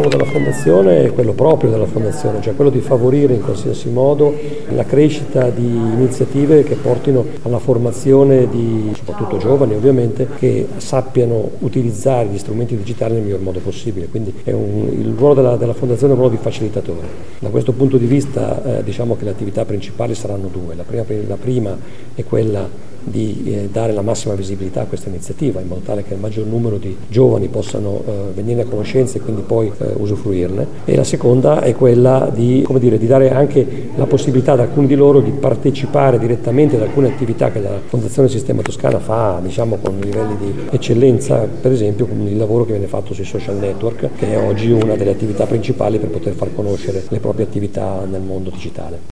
lavoro della Fondazione è quello proprio della Fondazione, cioè quello di favorire in qualsiasi modo la crescita di iniziative che portino alla formazione di soprattutto giovani ovviamente che sappiano utilizzare gli strumenti digitali nel miglior modo possibile, quindi il ruolo della Fondazione è un ruolo di facilitatore. Da questo punto di vista diciamo che le attività principali saranno due, la prima è quella di dare la massima visibilità a questa iniziativa in modo tale che il maggior numero di giovani possano venire a conoscenza e quindi poi usufruirne, e la seconda è quella di dare anche la possibilità ad alcuni di loro di partecipare direttamente ad alcune attività che la Fondazione Sistema Toscana fa con livelli di eccellenza, per esempio con il lavoro che viene fatto sui social network, che è oggi una delle attività principali per poter far conoscere le proprie attività nel mondo digitale.